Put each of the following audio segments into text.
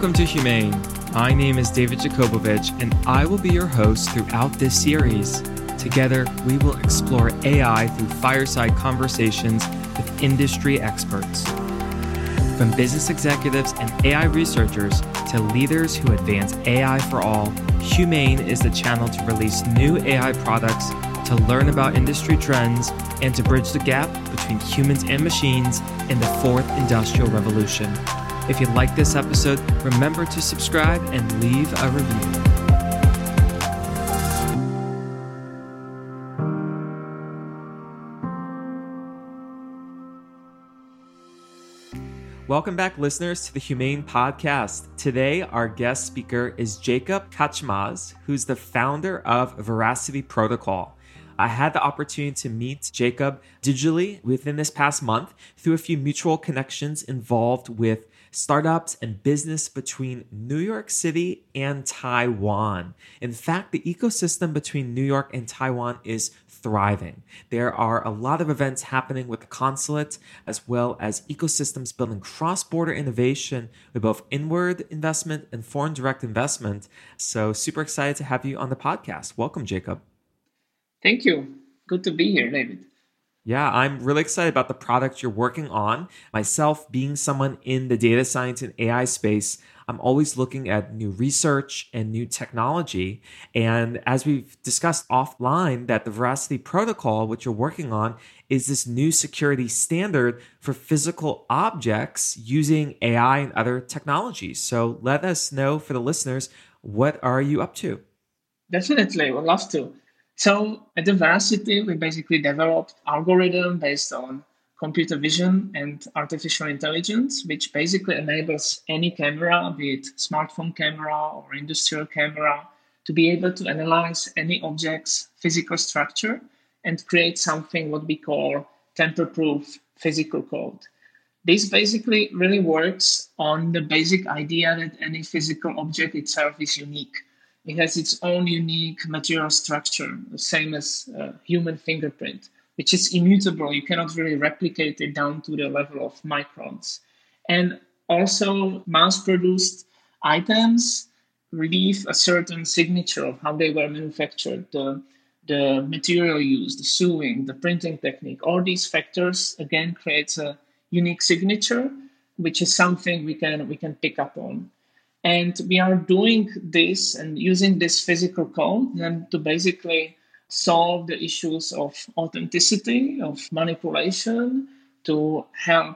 Welcome to Humane. My name is David Jakobovich, and I will be your host throughout this series. Together, we will explore AI through fireside conversations with industry experts. From business executives and AI researchers to leaders who advance AI for all, Humane is the channel to release new AI products, to learn about industry trends, and to bridge the gap between humans and machines in the fourth industrial revolution. If you like this episode, remember to subscribe and leave a review. Welcome back, listeners, to the Humane Podcast. Today, our guest speaker is Jacob Kaczmaz, who's the founder of Veracity Protocol. I had the opportunity to meet Jacob digitally within this past month through a few mutual connections involved with startups and business between New York City and Taiwan. In fact, the ecosystem between New York and Taiwan is thriving. There are a lot of events happening with the consulate, as well as ecosystems building cross-border innovation with both inward investment and foreign direct investment. So super excited to have you on the podcast. Welcome, Jacob. Thank you. Good to be here, David. Yeah, I'm really excited about the product you're working on. Myself, being someone in the data science and AI space, I'm always looking at new research and new technology. And as we've discussed offline, that the Veracity Protocol, which you're working on, is this new security standard for physical objects using AI and other technologies. So let us know, for the listeners, what are you up to? Definitely, would love to. So at the Veracity, we basically developed algorithm based on computer vision and artificial intelligence, which basically enables any camera, be it smartphone camera or industrial camera, to be able to analyze any object's physical structure and create something what we call tamper-proof physical code. This basically really works on the basic idea that any physical object itself is unique. It has its own unique material structure, the same as a human fingerprint, which is immutable. You cannot really replicate it down to the level of microns. And also, mass-produced items leave a certain signature of how they were manufactured, the material used, the sewing, the printing technique. All these factors, again, creates a unique signature, which is something we can pick up on. And we are doing this and using this physical code then to basically solve the issues of authenticity, of manipulation, to help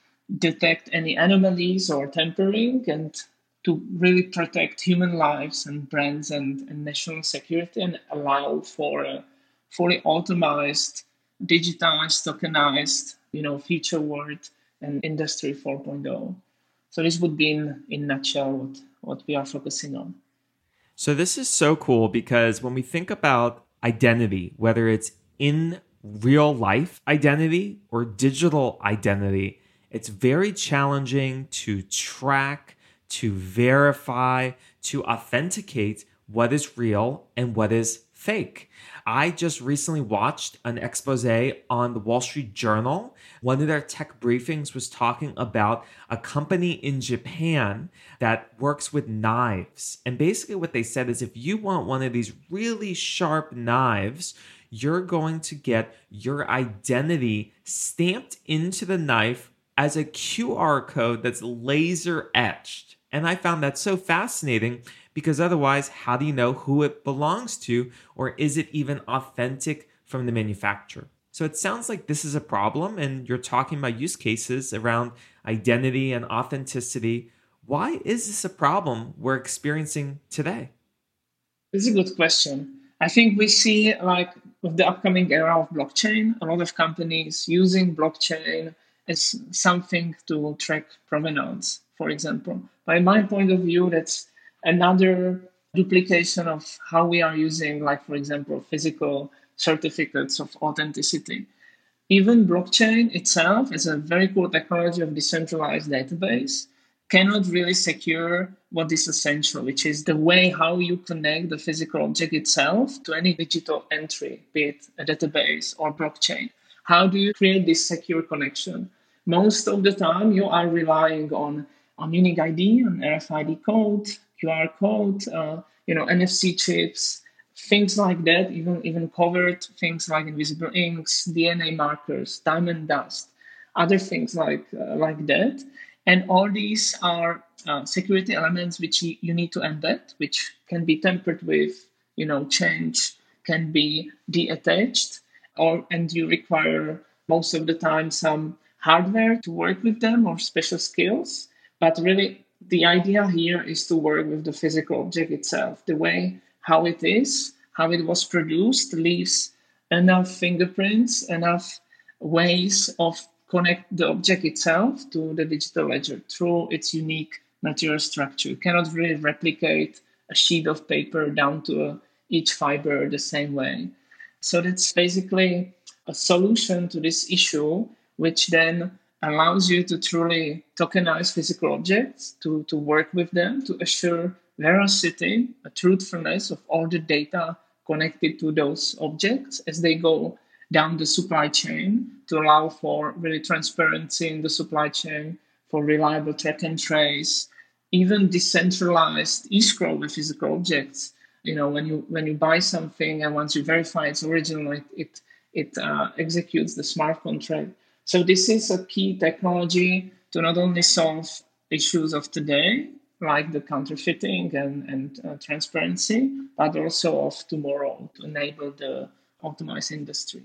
detect any anomalies or tampering, and to really protect human lives and brands and national security, and allow for a fully automized, digitized, tokenized, future world and Industry 4.0. So this would be in a nutshell what we are focusing on. So this is so cool because when we think about identity, whether it's in real life identity or digital identity, it's very challenging to track, to verify, to authenticate what is real and what is fake. I just recently watched an expose on the Wall Street Journal. One of their tech briefings was talking about a company in Japan that works with knives. And basically what they said is if you want one of these really sharp knives, you're going to get your identity stamped into the knife as a QR code that's laser etched. And I found that so fascinating because otherwise, how do you know who it belongs to, or is it even authentic from the manufacturer? So it sounds like this is a problem, and you're talking about use cases around identity and authenticity. Why is this a problem we're experiencing today? It's a good question. I think we see, like, with the upcoming era of blockchain, a lot of companies using blockchain as something to track provenance, for example. By my point of view, that's another duplication of how we are using, like, for example, physical certificates of authenticity. Even blockchain itself is a very cool technology of decentralized database, cannot really secure what is essential, which is the way how you connect the physical object itself to any digital entry, be it a database or blockchain. How do you create this secure connection? Most of the time, you are relying on on unique ID, on RFID code, QR code, NFC chips, things like that, even covered things like invisible inks, DNA markers, diamond dust, other things like that. And all these are security elements which you need to embed, which can be tampered with, change, can be de-attached, and you require most of the time some hardware to work with them or special skills. But really, the idea here is to work with the physical object itself. The way how it is, how it was produced, leaves enough fingerprints, enough ways of connect the object itself to the digital ledger through its unique material structure. You cannot really replicate a sheet of paper down to each fiber the same way. So that's basically a solution to this issue, which then allows you to truly tokenize physical objects, to work with them, to assure veracity, a truthfulness of all the data connected to those objects as they go down the supply chain, to allow for really transparency in the supply chain, for reliable track and trace, even decentralized escrow with physical objects. When you buy something and once you verify its original, it executes the smart contract. So this is a key technology to not only solve issues of today, like the counterfeiting and transparency, but also of tomorrow to enable the optimized industry.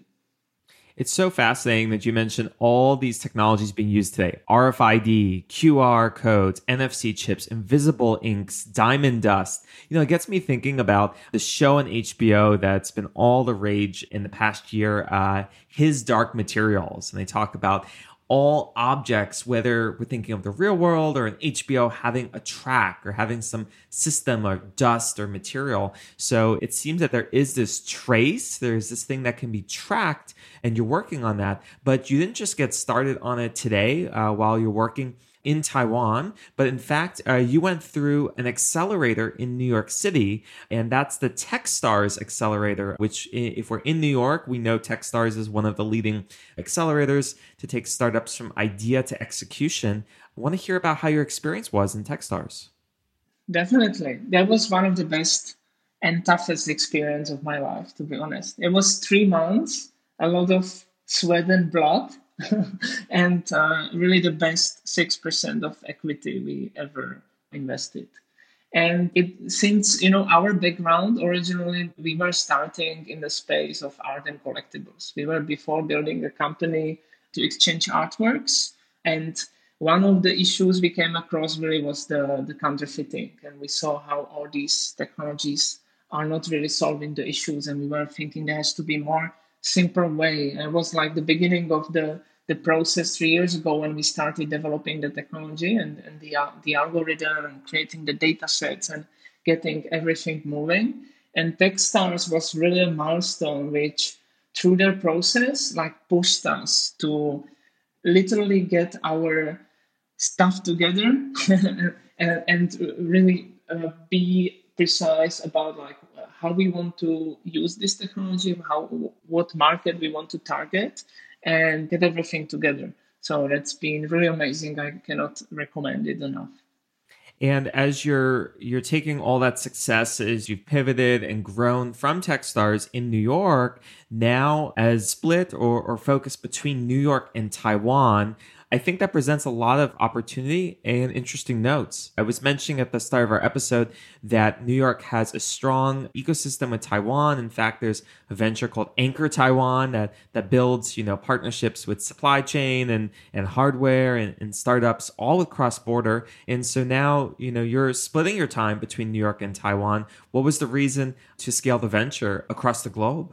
It's so fascinating that you mentioned all these technologies being used today. RFID, QR codes, NFC chips, invisible inks, diamond dust. It gets me thinking about the show on HBO that's been all the rage in the past year, His Dark Materials. And they talk about all objects, whether we're thinking of the real world or in HBO, having a track or having some system or dust or material. So it seems that there is this trace, there's this thing that can be tracked, and you're working on that. But you didn't just get started on it today while you're working in Taiwan, but in fact, you went through an accelerator in New York City, and that's the Techstars Accelerator, which if we're in New York, we know Techstars is one of the leading accelerators to take startups from idea to execution. I want to hear about how your experience was in Techstars. Definitely. That was one of the best and toughest experience of my life, to be honest. It was 3 months, a lot of sweat and blood, and really the best 6% of equity we ever invested. And since our background originally, we were starting in the space of art and collectibles. We were before building a company to exchange artworks, and one of the issues we came across really was the counterfeiting, and we saw how all these technologies are not really solving the issues, and we were thinking there has to be more simple way. And it was like the beginning of the process 3 years ago when we started developing the technology and the algorithm and creating the data sets and getting everything moving. And Techstars was really a milestone which, through their process, pushed us to literally get our stuff together and really be precise about how we want to use this technology, what market we want to target, and get everything together. So that's been really amazing. I cannot recommend it enough. And as you're taking all that success as you've pivoted and grown from Techstars in New York, now as split or focused between New York and Taiwan, I think that presents a lot of opportunity and interesting notes. I was mentioning at the start of our episode that New York has a strong ecosystem with Taiwan. In fact, there's a venture called Anchor Taiwan that builds, partnerships with supply chain and hardware and startups, all with cross-border. And so now, you're splitting your time between New York and Taiwan. What was the reason to scale the venture across the globe?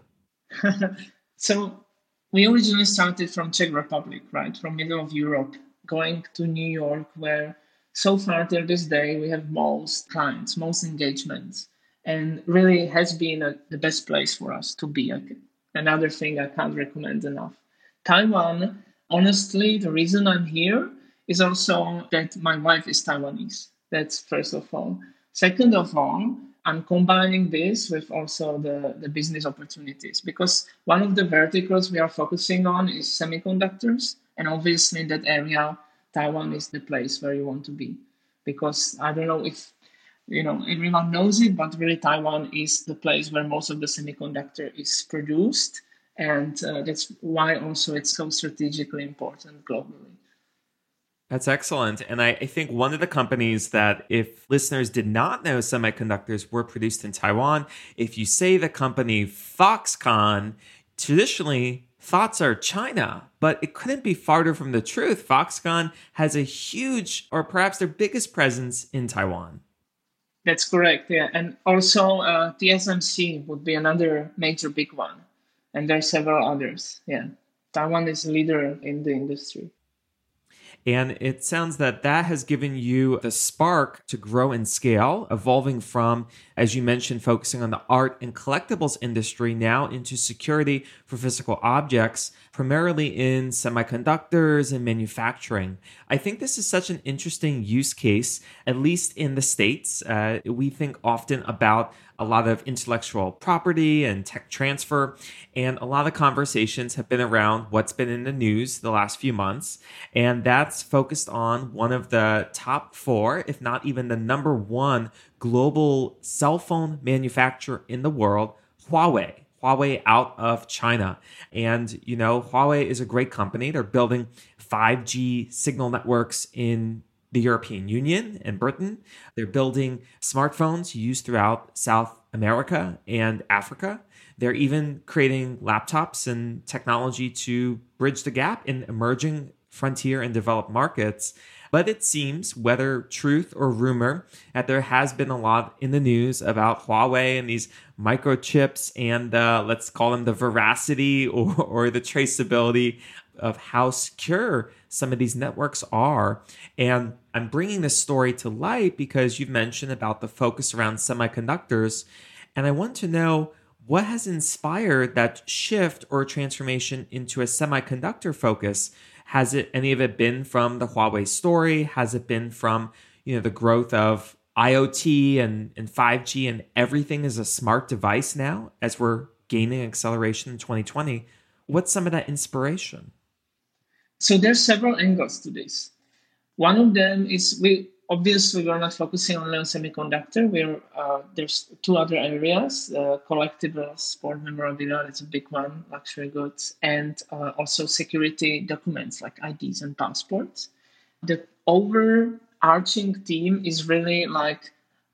So we originally started from Czech Republic, right, from middle of Europe, going to New York, where so far till this day we have most clients, most engagements, and really has been the best place for us to be. Another thing I can't recommend enough. Taiwan, honestly, the reason I'm here is also that my wife is Taiwanese. That's first of all. Second of all, I'm combining this with also the business opportunities, because one of the verticals we are focusing on is semiconductors. And obviously in that area, Taiwan is the place where you want to be. because I don't know if everyone knows it, but really Taiwan is the place where most of the semiconductor is produced, and that's why also it's so strategically important globally. That's excellent. And I think one of the companies that, if listeners did not know semiconductors were produced in Taiwan, if you say the company Foxconn, traditionally thoughts are China, but it couldn't be farther from the truth. Foxconn has a huge, or perhaps their biggest presence in Taiwan. That's correct, yeah. And also TSMC would be another major big one. And there are several others, yeah. Taiwan is a leader in the industry. And it sounds that that has given you the spark to grow and scale, evolving from, as you mentioned, focusing on the art and collectibles industry now into security for physical objects, primarily in semiconductors and manufacturing. I think this is such an interesting use case, at least in the States. We think often about a lot of intellectual property and tech transfer. And a lot of conversations have been around what's been in the news the last few months. And that's focused on one of the top four, if not even the number one global cell phone manufacturer in the world, Huawei. Huawei out of China. And, Huawei is a great company. They're building 5G signal networks in the European Union and Britain. They're building smartphones used throughout South America and Africa. They're even creating laptops and technology to bridge the gap in emerging frontier and developed markets. But it seems, whether truth or rumor, that there has been a lot in the news about Huawei and these microchips and let's call them the veracity or the traceability of how secure some of these networks are. And I'm bringing this story to light because you've mentioned about the focus around semiconductors. And I want to know what has inspired that shift or transformation into a semiconductor focus. Has any of it been from the Huawei story? Has it been from, the growth of IoT and 5G and everything is a smart device now as we're gaining acceleration in 2020? What's some of that inspiration? So there's several angles to this. One of them is we're not focusing only on semiconductor. There's two other areas: collectibles, sport memorabilia, that's a big one, luxury goods, and also security documents like IDs and passports. The overarching theme is really like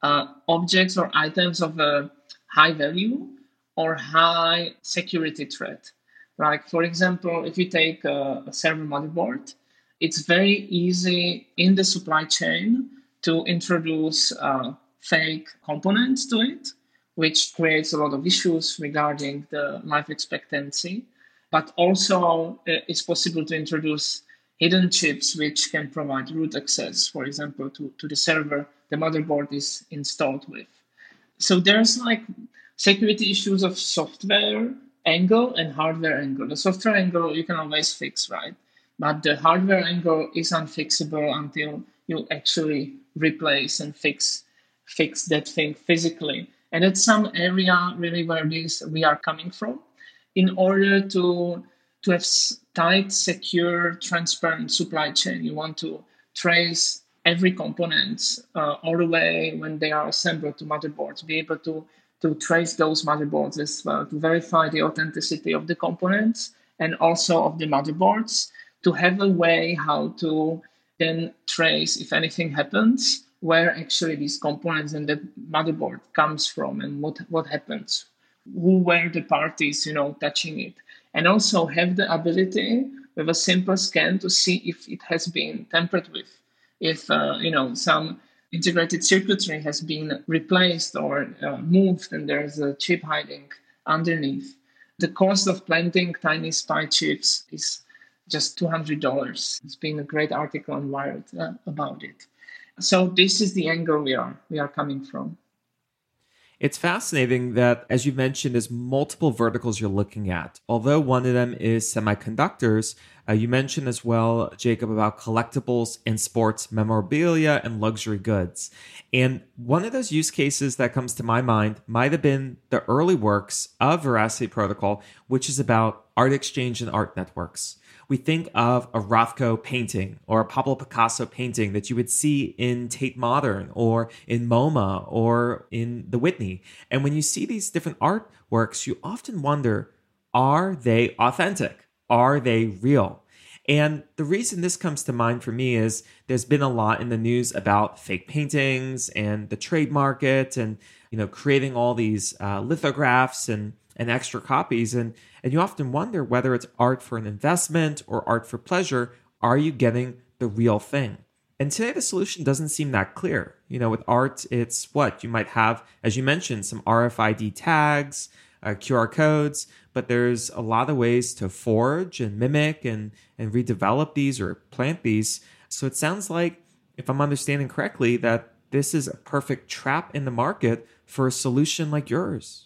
objects or items of a high value or high security threat. Like, for example, if you take a server motherboard, it's very easy in the supply chain to introduce fake components to it, which creates a lot of issues regarding the life expectancy. But also, it's possible to introduce hidden chips which can provide root access, for example, to the server the motherboard is installed with. So there's like security issues of software angle and hardware angle. The software angle you can always fix, right? But the hardware angle is unfixable until you actually replace and fix that thing physically. And that's some area really where we are coming from. In order to have tight, secure, transparent supply chain, you want to trace every component all the way when they are assembled to motherboards, be able to trace those motherboards as well, to verify the authenticity of the components and also of the motherboards, to have a way how to then trace, if anything happens, where actually these components and the motherboard comes from and what happens, who were the parties, touching it. And also have the ability with a simple scan to see if it has been tampered with, if, some integrated circuitry has been replaced or moved and there's a chip hiding underneath. The cost of planting tiny spy chips is just $200. It's been a great article on Wired about it. So this is the angle we are coming from. It's fascinating that, as you mentioned, there's multiple verticals you're looking at. Although one of them is semiconductors, you mentioned as well, Jacob, about collectibles and sports memorabilia and luxury goods. And one of those use cases that comes to my mind might have been the early works of Veracity Protocol, which is about art exchange and art networks. we think of a Rothko painting or a Pablo Picasso painting that you would see in Tate Modern or in MoMA or in the Whitney. And when you see these different artworks, you often wonder, are they authentic? Are they real? And the reason this comes to mind for me is there's been a lot in the news about fake paintings and the trade market and, creating all these lithographs and extra copies. And you often wonder whether it's art for an investment or art for pleasure. Are you getting the real thing? And today the solution doesn't seem that clear. With art, it's what you might have, as you mentioned, some RFID tags, QR codes, but there's a lot of ways to forge and mimic and redevelop these or plant these. So it sounds like, if I'm understanding correctly, that this is a perfect trap in the market for a solution like yours.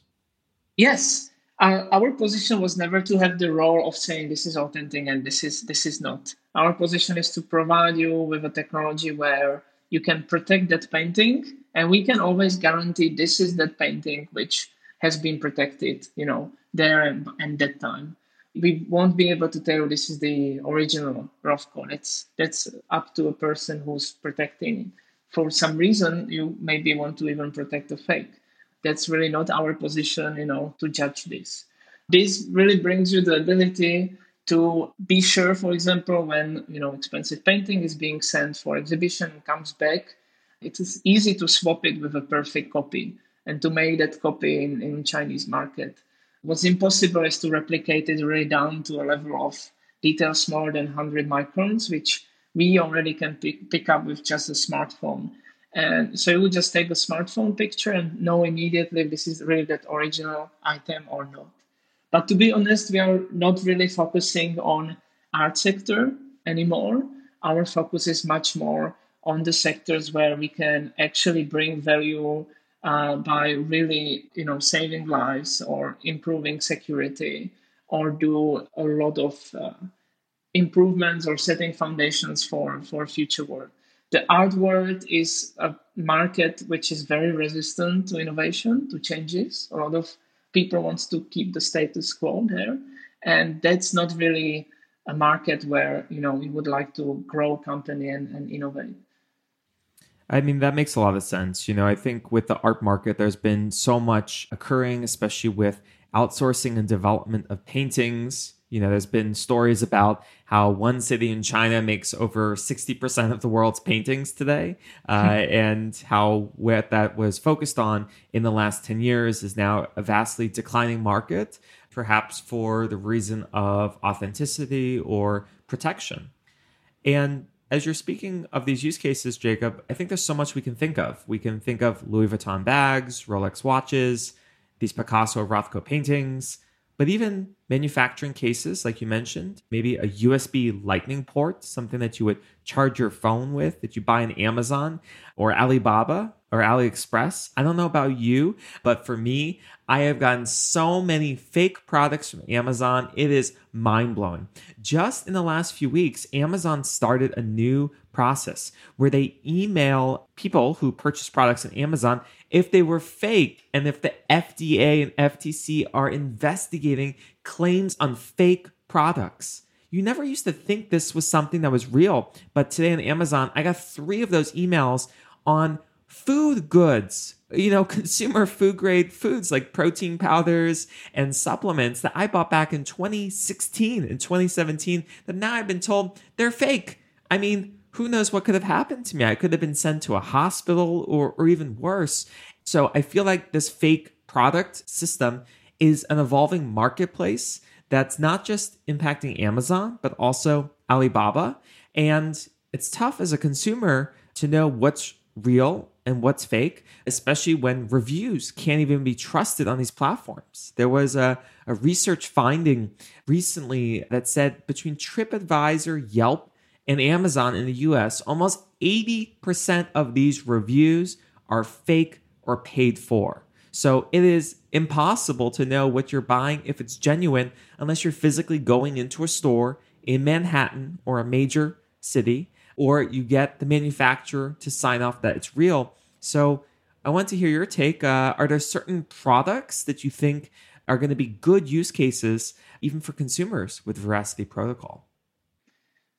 Yes. Our position was never to have the role of saying this is authentic and this is not. Our position is to provide you with a technology where you can protect that painting, and we can always guarantee this is that painting which has been protected, there and that time. We won't be able to tell you this is the original Rothko. That's up to a person who's protecting. For some reason, you maybe want to even protect the fake. That's really not our position, to judge this. This really brings you the ability to be sure, for example, when, expensive painting is being sent for exhibition and comes back, it is easy to swap it with a perfect copy and to make that copy in Chinese market. What's impossible is to replicate it really down to a level of detail smaller than 100 microns, which we already can pick up with just a smartphone. And so you would just take a smartphone picture and know immediately if this is really that original item or not. But to be honest, we are not really focusing on art sector anymore. Our focus is much more on the sectors where we can actually bring value by really, saving lives or improving security or do a lot of improvements or setting foundations for future work. The art world is a market which is very resistant to innovation, to changes. A lot of people want to keep the status quo there. And that's not really a market where, we would like to grow a company and innovate. I mean, that makes a lot of sense. I think with the art market, there's been so much occurring, especially with outsourcing and development of paintings. There's been stories about how one city in China makes over 60% of the world's paintings today, and how what that was focused on in the last 10 years is now a vastly declining market, perhaps for the reason of authenticity or protection. And as you're speaking of these use cases, Jacob, I think there's so much we can think of. We can think of Louis Vuitton bags, Rolex watches, these Picasso Rothko paintings, but even manufacturing cases, like you mentioned, maybe a USB lightning port, something that you would charge your phone with that you buy on Amazon or Alibaba or AliExpress. I don't know about you, but for me, I have gotten so many fake products from Amazon. It is mind-blowing. Just in the last few weeks, Amazon started a new process where they email people who purchase products on Amazon if they were fake and if the FDA and FTC are investigating claims on fake products. You never used to think this was something that was real, but today on Amazon, I got 3 of those emails on food goods, consumer food grade foods like protein powders and supplements that I bought back in 2016 and 2017 that now I've been told they're fake. I mean, who knows what could have happened to me? I could have been sent to a hospital or even worse. So I feel like this fake product system is an evolving marketplace that's not just impacting Amazon, but also Alibaba. And it's tough as a consumer to know what's real and what's fake, especially when reviews can't even be trusted on these platforms. There was a research finding recently that said between TripAdvisor, Yelp, and Amazon in the US, almost 80% of these reviews are fake or paid for. So it is impossible to know what you're buying if it's genuine unless you're physically going into a store in Manhattan or a major city, or you get the manufacturer to sign off that it's real. So I want to hear your take. Are there certain products that you think are going to be good use cases, even for consumers with Veracity Protocol?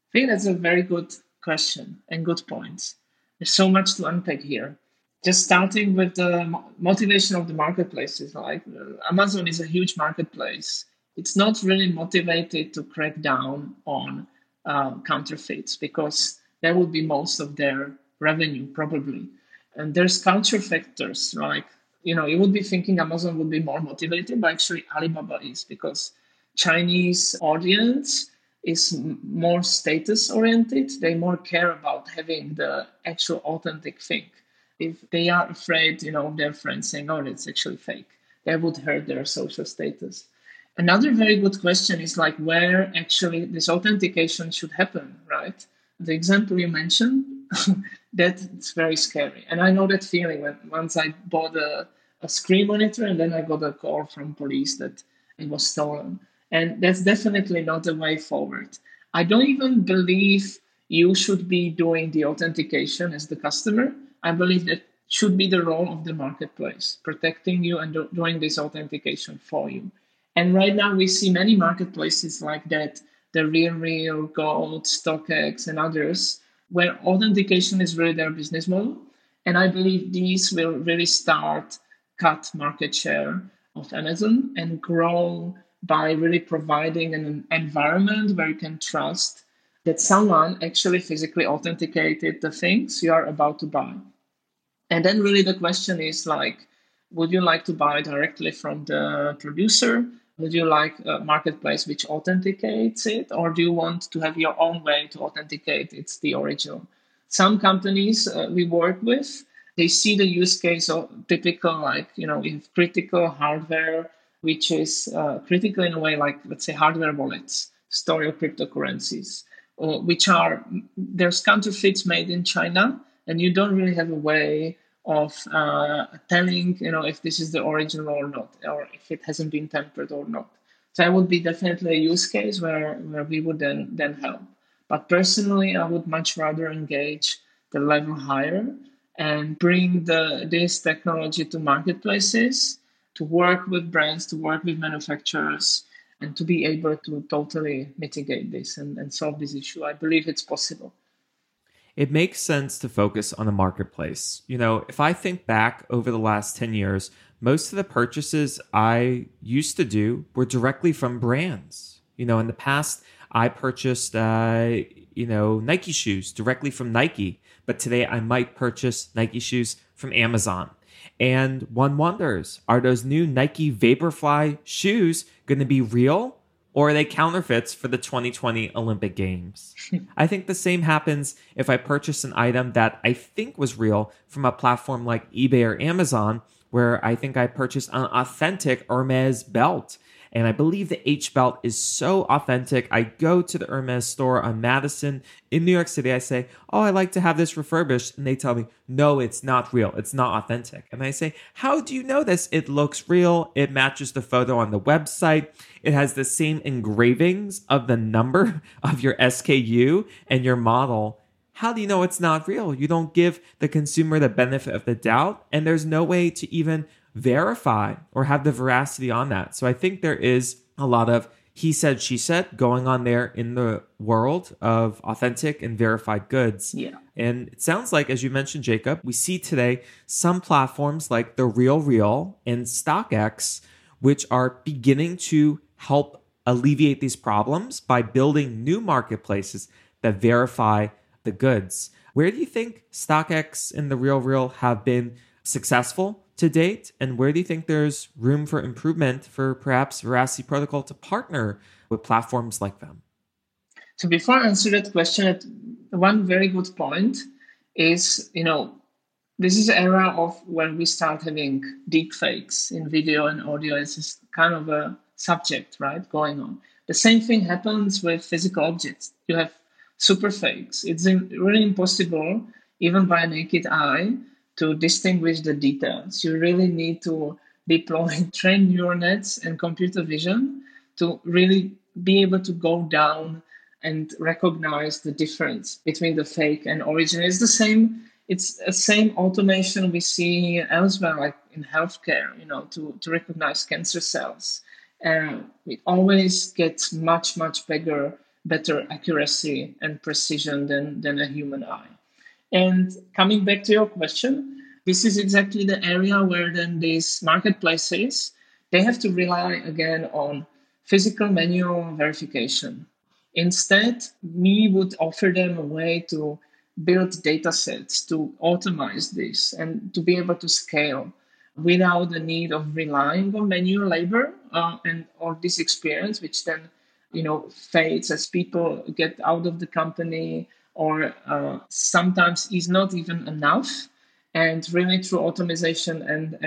I think that's a very good question and good points. There's so much to unpack here. Just starting with the motivation of the marketplaces, like Amazon is a huge marketplace. It's not really motivated to crack down on counterfeits because that would be most of their revenue probably. And there's culture factors, like you would be thinking Amazon would be more motivated, but actually Alibaba is, because Chinese audience is more status oriented. They more care about having the actual authentic thing. If they are afraid, of their friends saying, "Oh, it's actually fake," that would hurt their social status. Another very good question is like where actually this authentication should happen, right? The example you mentioned, that's very scary. And I know that feeling when once I bought a screen monitor and then I got a call from police that it was stolen. And that's definitely not the way forward. I don't even believe you should be doing the authentication as the customer. I believe that should be the role of the marketplace, protecting you and doing this authentication for you. And right now we see many marketplaces like that, the RealReal, Gold, StockX, and others, where authentication is really their business model. And I believe these will really start cut market share of Amazon and grow by really providing an environment where you can trust that someone actually physically authenticated the things you are about to buy. And then really the question is like, would you like to buy directly from the producer? Would you like a marketplace which authenticates it? Or do you want to have your own way to authenticate it's the original? Some companies we work with, they see the use case of typical, like, in critical hardware, which is critical in a way, like, let's say, hardware wallets, store your cryptocurrencies, which are, there's counterfeits made in China, and you don't really have a way of telling, if this is the original or not, or if it hasn't been tampered or not. So that would be definitely a use case where we would then help. But personally, I would much rather engage the level higher and bring this technology to marketplaces, to work with brands, to work with manufacturers, and to be able to totally mitigate this and solve this issue. I believe it's possible. It makes sense to focus on the marketplace. If I think back over the last 10 years, most of the purchases I used to do were directly from brands. In the past, I purchased, Nike shoes directly from Nike, but today I might purchase Nike shoes from Amazon. And one wonders, are those new Nike Vaporfly shoes going to be real? Or are they counterfeits for the 2020 Olympic Games? I think the same happens if I purchase an item that I think was real from a platform like eBay or Amazon, where I think I purchased an authentic Hermes belt. And I believe the H belt is so authentic. I go to the Hermes store on Madison in New York City. I say, "Oh, I like to have this refurbished." And they tell me, "No, it's not real. It's not authentic." And I say, "How do you know this? It looks real. It matches the photo on the website. It has the same engravings of the number of your SKU and your model. How do you know it's not real?" You don't give the consumer the benefit of the doubt, and there's no way to even verify or have the veracity on that. So I think there is a lot of he said, she said going on there in the world of authentic and verified goods. Yeah. And it sounds like, as you mentioned, Jacob, we see today some platforms like the RealReal and StockX, which are beginning to help alleviate these problems by building new marketplaces that verify the goods. Where do you think StockX and the RealReal have been successful to date? And where do you think there's room for improvement for perhaps Veracity Protocol to partner with platforms like them? So before I answer that question, one very good point is, this is an era of when we start having deep fakes in video and audio. It's just kind of a subject, right, going on. The same thing happens with physical objects. You have super fakes. It's really impossible, even by a naked eye, to distinguish the details. You really need to deploy trained neural nets and computer vision to really be able to go down and recognize the difference between the fake and original. It's the same automation we see elsewhere, like in healthcare, to recognize cancer cells. It always gets much, much bigger better accuracy and precision than a human eye. And coming back to your question, this is exactly the area where then these marketplaces, they have to rely again on physical manual verification. Instead, we would offer them a way to build data sets to automate this and to be able to scale without the need of relying on manual labor and or this experience, which then fades as people get out of the company or sometimes is not even enough. And really, through automation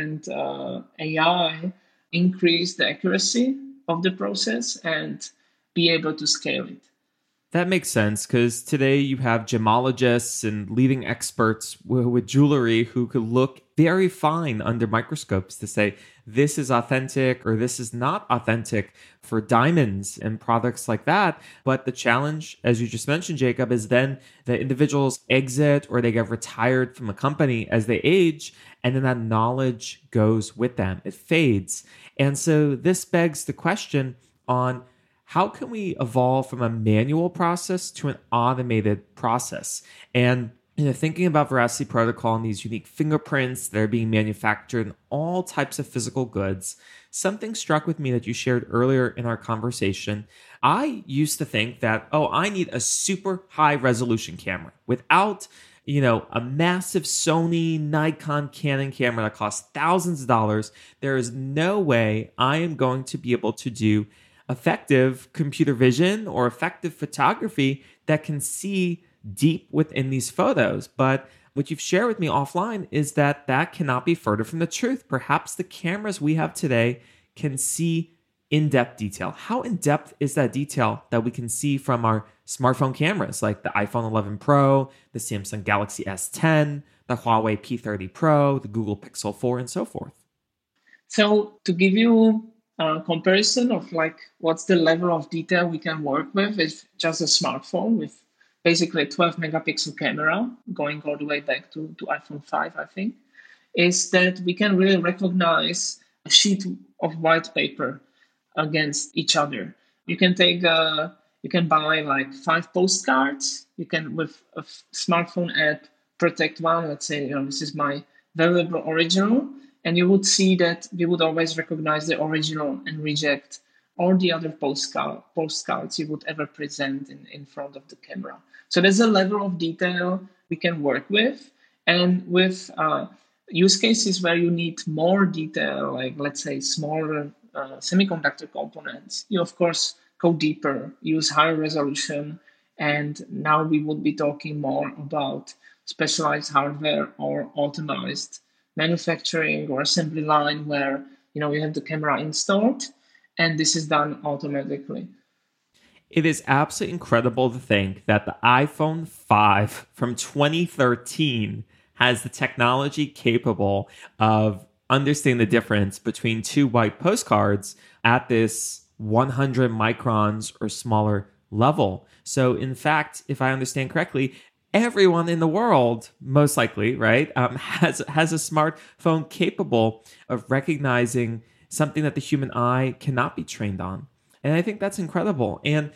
and AI, increase the accuracy of the process and be able to scale it. That makes sense because today you have gemologists and leading experts with jewelry who could look very fine under microscopes to say this is authentic or this is not authentic for diamonds and products like that. But the challenge, as you just mentioned, Jacob, is then the individuals exit or they get retired from a company as they age, and then that knowledge goes with them. It fades. And so this begs the question on how can we evolve from a manual process to an automated process? And thinking about Veracity Protocol and these unique fingerprints that are being manufactured in all types of physical goods, something struck with me that you shared earlier in our conversation. I used to think that, I need a super high resolution camera without a massive Sony, Nikon, Canon camera that costs thousands of dollars. There is no way I am going to be able to do effective computer vision or effective photography that can see deep within these photos. But what you've shared with me offline is that cannot be further from the truth. Perhaps the cameras we have today can see in-depth detail. How in-depth is that detail that we can see from our smartphone cameras like the iPhone 11 Pro, the Samsung Galaxy S10, the Huawei P30 Pro, the Google Pixel 4, and so forth? So to give you comparison of what's the level of detail we can work with is just a smartphone with basically a 12 megapixel camera going all the way back to iPhone 5, I think, is that we can really recognize a sheet of white paper against each other. You can buy 5 postcards. You can, with a smartphone app, protect one. Let's say, this is my valuable original. And you would see that we would always recognize the original and reject all the other postcards you would ever present in front of the camera. So there's a level of detail we can work with. And with use cases where you need more detail, like let's say smaller semiconductor components, you of course go deeper, use higher resolution. And now we would be talking more about specialized hardware or optimized manufacturing or assembly line where you have the camera installed and this is done automatically. It is absolutely incredible to think that the iPhone 5 from 2013 has the technology capable of understanding the difference between 2 white postcards at this 100 microns or smaller level. So in fact, if I understand correctly, everyone in the world, most likely, right, has a smartphone capable of recognizing something that the human eye cannot be trained on. And I think that's incredible.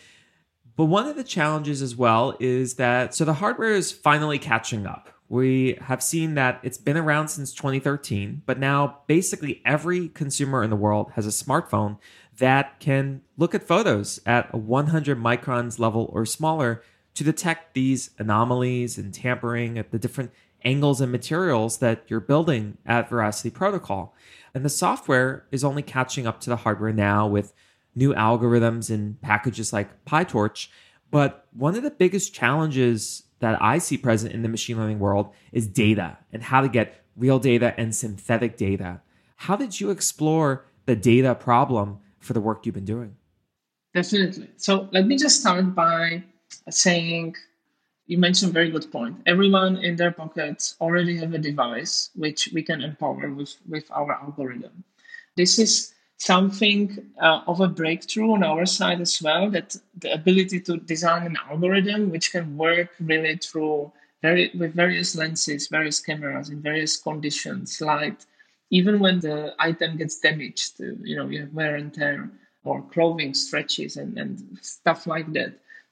But one of the challenges as well is that, so the hardware is finally catching up. We have seen that it's been around since 2013, but now basically every consumer in the world has a smartphone that can look at photos at a 100 microns level or smaller to detect these anomalies and tampering at the different angles and materials that you're building at Veracity Protocol. And the software is only catching up to the hardware now with new algorithms and packages like PyTorch. But one of the biggest challenges that I see present in the machine learning world is data and how to get real data and synthetic data. How did you explore the data problem for the work you've been doing? Definitely. So let me just start by saying, you mentioned a very good point. Everyone in their pockets already have a device which we can empower with our algorithm. This is something of a breakthrough on our side as well, that the ability to design an algorithm which can work really through with various lenses, various cameras in various conditions, light, even when the item gets damaged, you have wear and tear or clothing stretches and stuff like that.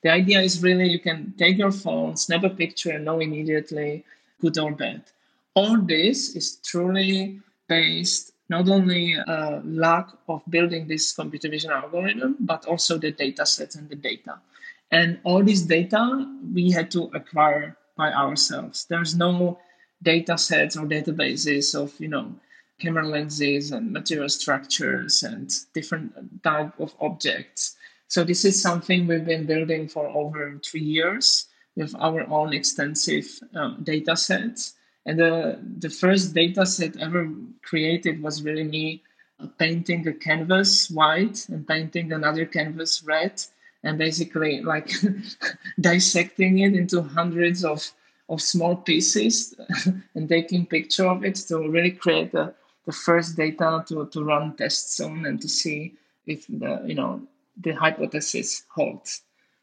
The idea is really you can take your phone, snap a picture, and know immediately good or bad. All this is truly based not only lack of building this computer vision algorithm, but also the data sets and the data. And all this data we had to acquire by ourselves. There's no data sets or databases of, camera lenses and material structures and different type of objects. So this is something we've been building for over 3 years with our own extensive data sets. And the first data set ever created was really me painting a canvas white and painting another canvas red and basically like dissecting it into hundreds of small pieces and taking picture of it to really create the first data to run tests on and to see if the hypothesis holds.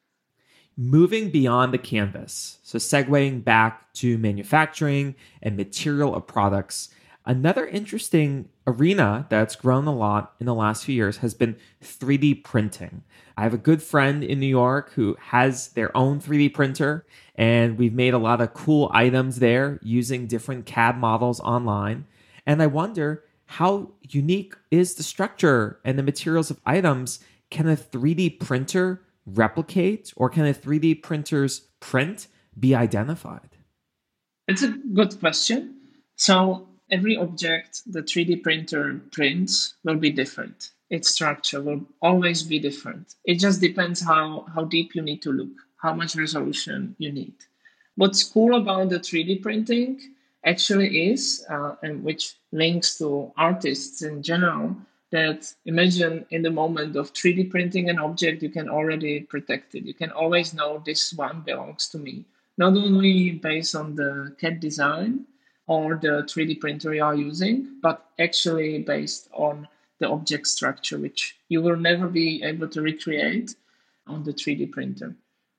Moving beyond the canvas, so segueing back to manufacturing and material of products, another interesting arena that's grown a lot in the last few years has been 3D printing. I have a good friend in New York who has their own 3D printer, and we've made a lot of cool items there using different CAD models online. And I wonder, how unique is the structure and the materials of items? Can a 3D printer replicate, or can a 3D printer's print be identified? It's a good question. So every object the 3D printer prints will be different. Its structure will always be different. It just depends how deep you need to look, how much resolution you need. What's cool about the 3D printing actually is, and which links to artists in general, that imagine in the moment of 3D printing an object, you can already protect it. You can always know this one belongs to me, not only based on the CAD design or the 3D printer you are using, but actually based on the object structure, which you will never be able to recreate on the 3D printer.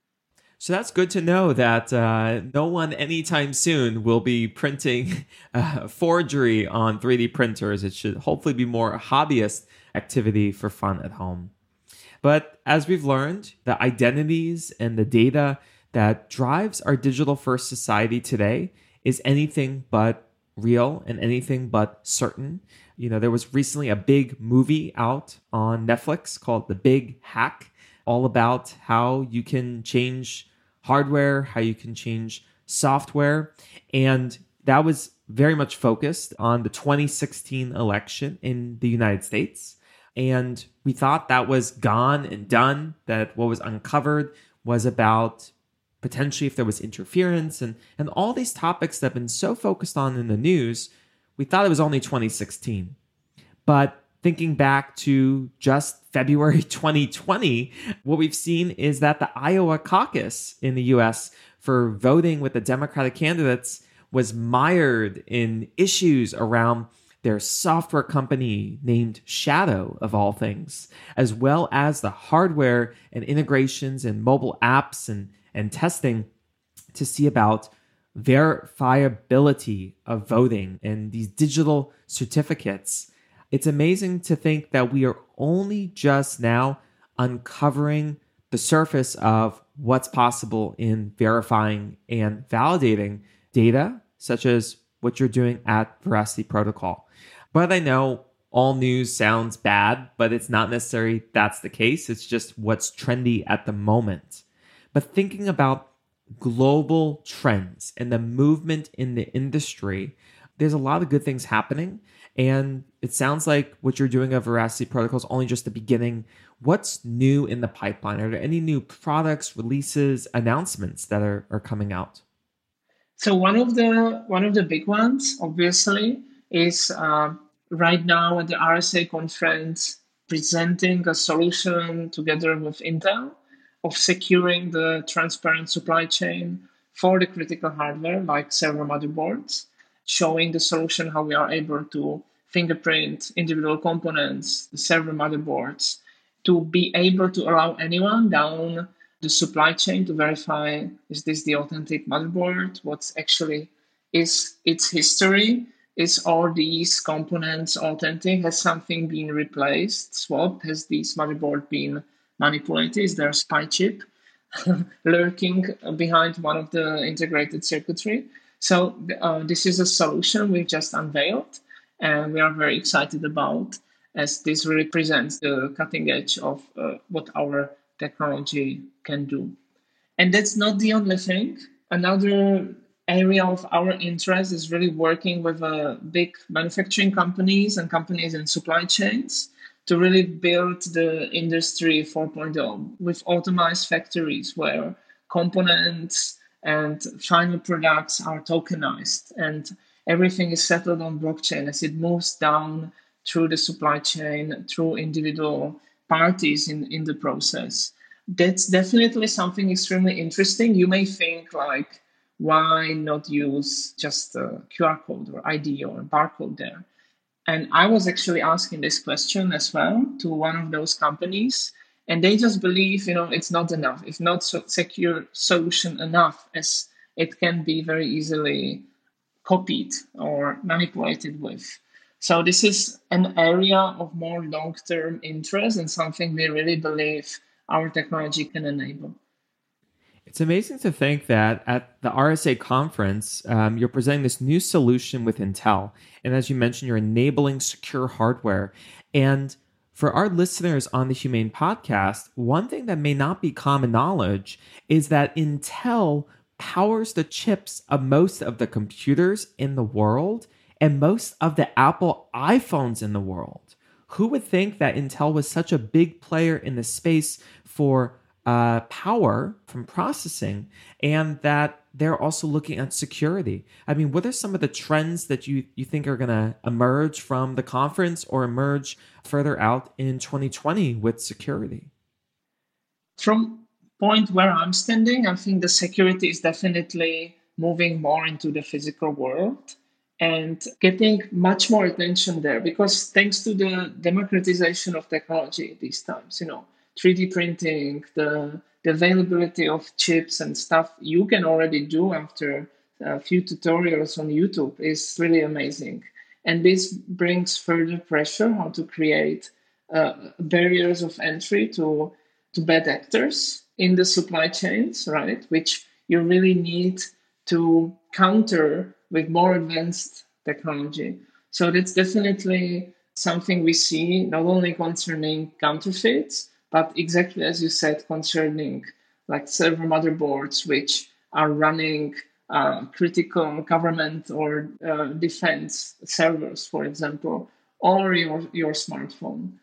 So that's good to know that no one anytime soon will be printing forgery on 3D printers. It should hopefully be more a hobbyist activity for fun at home. But as we've learned, the identities and the data that drives our digital first society today is anything but real and anything but certain. There was recently a big movie out on Netflix called The Big Hack, all about how you can change hardware, how you can change software. And that was very much focused on the 2016 election in the United States. And we thought that was gone and done, that what was uncovered was about potentially if there was interference and all these topics that have been so focused on in the news. We thought it was only 2016. But thinking back to just February 2020, what we've seen is that the Iowa caucus in the US for voting with the Democratic candidates was mired in issues around their software company named Shadow, of all things, as well as the hardware and integrations and mobile apps and testing to see about verifiability of voting and these digital certificates. It's amazing to think that we are only just now uncovering the surface of what's possible in verifying and validating data, such as what you're doing at Veracity Protocol. But I know all news sounds bad, but it's not necessarily that's the case. It's just what's trendy at the moment. But thinking about global trends and the movement in the industry, there's a lot of good things happening. And it sounds like what you're doing at Veracity Protocol is only just the beginning. What's new in the pipeline? Are there any new products, releases, announcements that are coming out? So one of the big ones, obviously, is right now at the RSA conference presenting a solution together with Intel of securing the transparent supply chain for the critical hardware like server motherboards, showing the solution how we are able to fingerprint individual components, the server motherboards, to be able to allow anyone down the supply chain to verify, is this the authentic motherboard? What's actually is its history? Is all these components authentic? Has something been replaced, swapped? Has this motherboard been manipulated? Is there a spy chip? lurking behind one of the integrated circuitry. So this is a solution we just unveiled, and we are very excited about, as this really presents the cutting edge of what our technology can do. And that's not the only thing. Another area of our interest is really working with big manufacturing companies and companies in supply chains to really build the industry 4.0 with automized factories where components and final products are tokenized and everything is settled on blockchain as it moves down through the supply chain, through individual parties in the process. That's definitely something extremely interesting. You may think like, why not use just a QR code or ID or a barcode there? And I was actually asking this question as well to one of those companies, and they just believe, it's not enough. It's not so secure solution enough, as it can be very easily copied or manipulated with. So this is an area of more long-term interest and something we really believe our technology can enable. It's amazing to think that at the RSA conference, you're presenting this new solution with Intel. And as you mentioned, you're enabling secure hardware. And for our listeners on the Humane podcast, one thing that may not be common knowledge is that Intel powers the chips of most of the computers in the world and most of the Apple iPhones in the world. Who would think that Intel was such a big player in the space for power from processing, and that they're also looking at security? I mean, what are some of the trends that you think are going to emerge from the conference or emerge further out in 2020 with security? From point where I'm standing, I think the security is definitely moving more into the physical world and getting much more attention there because thanks to the democratization of technology these times, 3D printing, the availability of chips and stuff you can already do after a few tutorials on YouTube is really amazing. And this brings further pressure how to create barriers of entry to bad actors in the supply chains, right? Which you really need to counter with more advanced technology. So that's definitely something we see not only concerning counterfeits, but exactly as you said, concerning like server motherboards, which are running critical government or defense servers, for example, or your smartphone.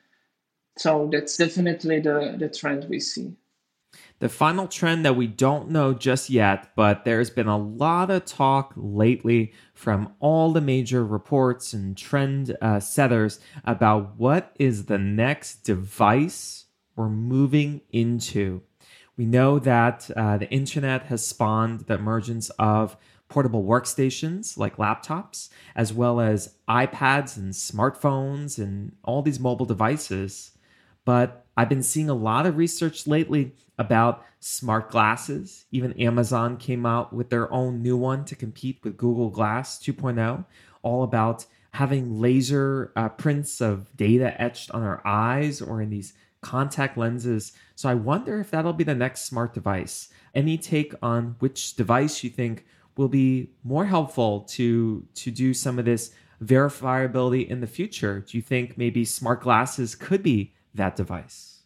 So that's definitely the trend we see. The final trend that we don't know just yet, but there's been a lot of talk lately from all the major reports and trend setters about what is the next device we're moving into. We know that the internet has spawned the emergence of portable workstations like laptops, as well as iPads and smartphones and all these mobile devices. But I've been seeing a lot of research lately about smart glasses. Even Amazon came out with their own new one to compete with Google Glass 2.0, all about having laser prints of data etched on our eyes or in these contact lenses. So I wonder if that'll be the next smart device. Any take on which device you think will be more helpful to do some of this verifiability in the future? Do you think maybe smart glasses could be that device?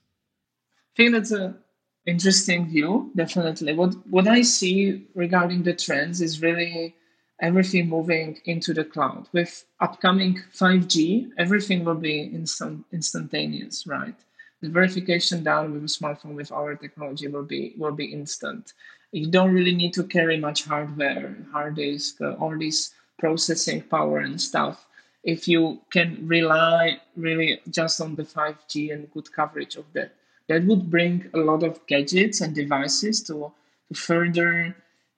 I think that's an interesting view, definitely. What I see regarding the trends is really everything moving into the cloud. With upcoming 5G, everything will be instantaneous, right? The verification done with a smartphone with our technology will be instant. You don't really need to carry much hardware, hard disk, all this processing power and stuff. If you can rely really just on the 5G and good coverage of that, that would bring a lot of gadgets and devices to further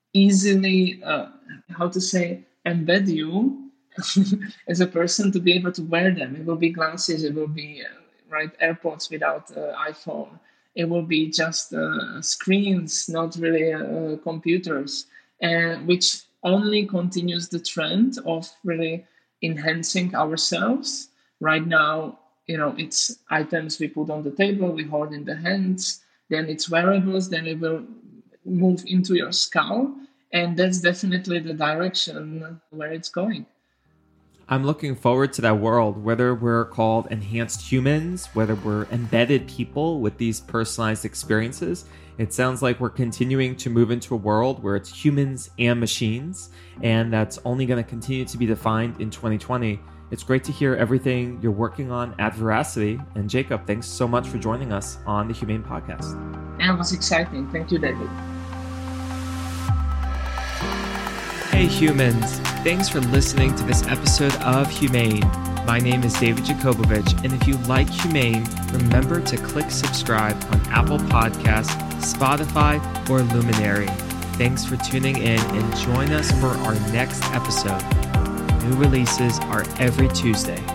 easily, how to say, embed you as a person to be able to wear them. It will be glasses, it will be right AirPods without iPhone. It will be just screens, not really computers, which only continues the trend of really enhancing ourselves. Right now, it's items we put on the table, we hold in the hands, then it's wearables, then it will move into your skull. And that's definitely the direction where it's going. I'm looking forward to that world, whether we're called enhanced humans, whether we're embedded people with these personalized experiences. It sounds like we're continuing to move into a world where it's humans and machines, and that's only going to continue to be defined in 2020. It's great to hear everything you're working on at Veracity. And Jacob, thanks so much for joining us on the Humane Podcast. Yeah, it was exciting. Thank you, David. Hey humans, thanks for listening to this episode of Humane. My name is David Jacobovich, and if you like Humane, remember to click subscribe on Apple Podcasts, Spotify, or Luminary. Thanks for tuning in and join us for our next episode. New releases are every Tuesday.